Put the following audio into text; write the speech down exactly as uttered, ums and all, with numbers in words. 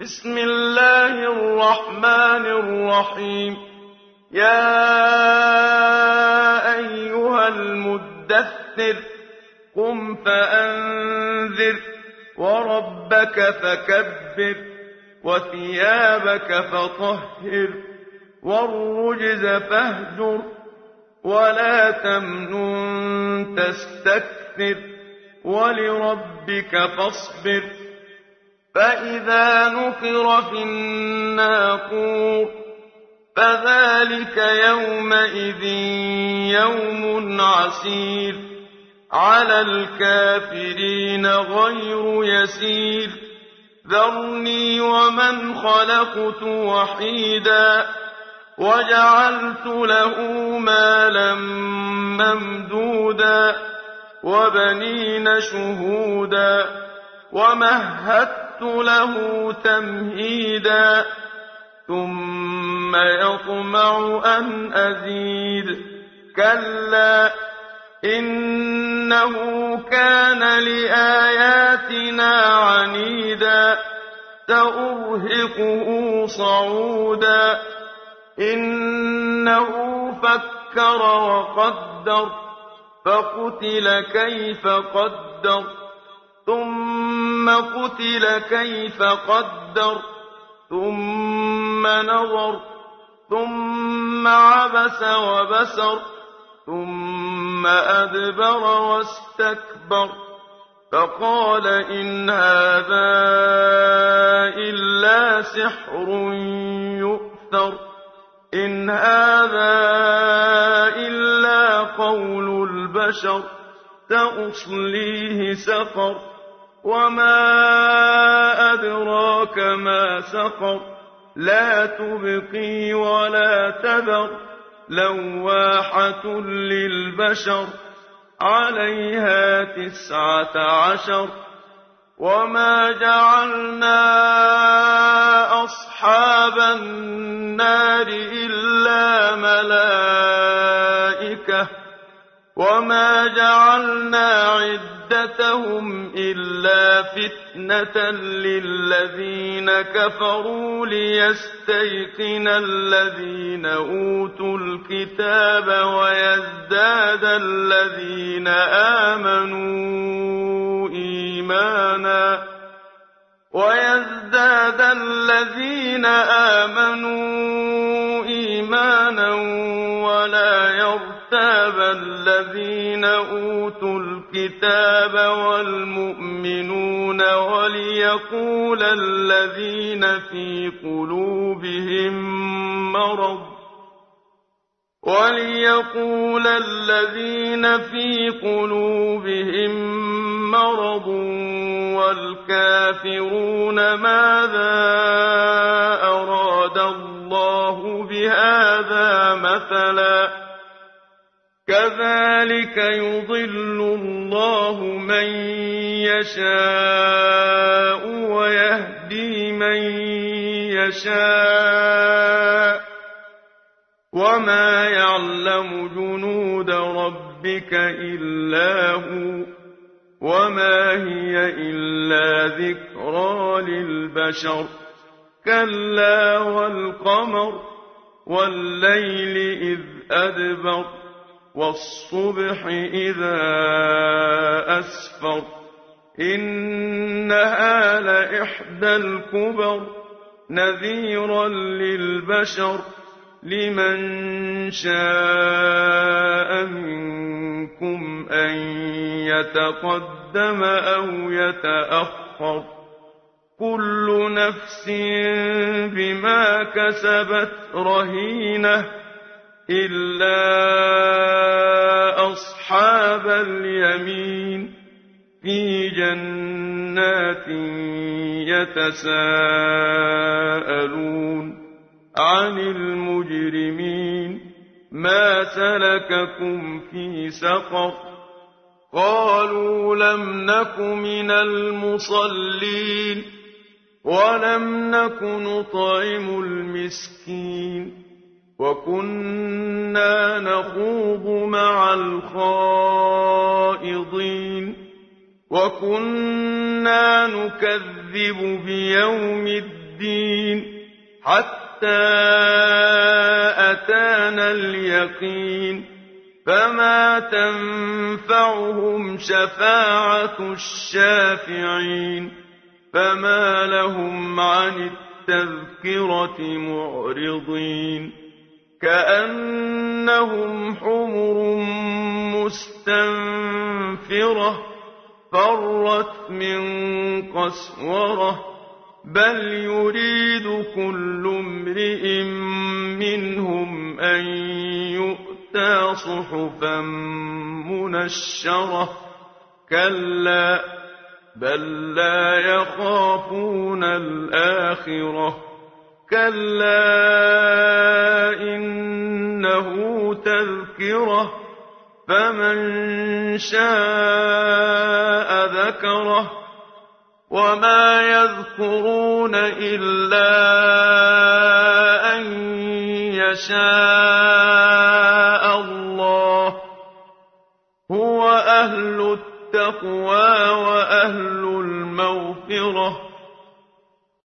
بسم الله الرحمن الرحيم يا أيها المدثر قم فأنذر وربك فكبر وثيابك فطهر والرجز فاهجر ولا تمنن تستكثر ولربك فاصبر فإذا نقر في الناقور فذلك يومئذ يوم عسير على الكافرين غير يسير ذرني ومن خلقت وحيدا وجعلت له مالا ممدودا وبنين شهودا ومهدت له تمهيدا ثم يطمع أن أزيد كلا إنه كان لآياتنا عنيدا سأرهقه صعودا إنه فكر وقدر فقتل كيف قدر ثم قتل كيف قدر ثم نظر ثم عبس وبسر ثم أدبر واستكبر فقال إن هذا إلا سحر يؤثر إن هذا إلا قول البشر سأصليه سقر وما أدراك ما سقر لا تبقي ولا تذر لواحة للبشر عليها تسعة عشر وما جعلنا أصحاب النار إلا ملائكة وما جعلنا عدتهم إلا فتنة للذين كفروا ليستيقن الذين أوتوا الكتاب ويزداد الذين آمنوا إيمانا ويزداد الذين آمنوا إيمانا ولا يرتاب الذين أوتوا الكتاب والمؤمنون وليقول الذين في قلوبهم مرض وليقول الذين في قلوبهم مرض والكافرون ماذا أراد الله بهذا مثلا كذلك يضل الله من يشاء ويهدي من يشاء وما يعلم جنود ربك إلا هو وما هي إلا ذكرى للبشر كلا والقمر والليل إذ أدبر والصبح إذا أسفر إنها لإحدى الكبر نذيرا للبشر لمن شاء منكم أن يتقدم أو يتأخر كل نفس بما كسبت رهينة إلا أصحاب اليمين في جنات يتساءلون عن المجرمين ما سلككم في سقر قالوا لم نك من المصلين ولم نك نطعم المسكين وكنا نخوض مع الخائضين وكنا نكذب بيوم الدين الدين حتى أتانا اليقين فما تنفعهم شفاعة الشافعين فما لهم عن التذكرة معرضين كأنهم حمر مستنفرة فرت من قسورة بل يريد كل امرئ منهم أن يؤتى صحفا منشرة كلا بل لا يخافون الآخرة كلا إنه تذكرة فمن شاء ذكره وما يذكرون إلا أن يشاء الله هو أهل التقوى وأهل المغفرة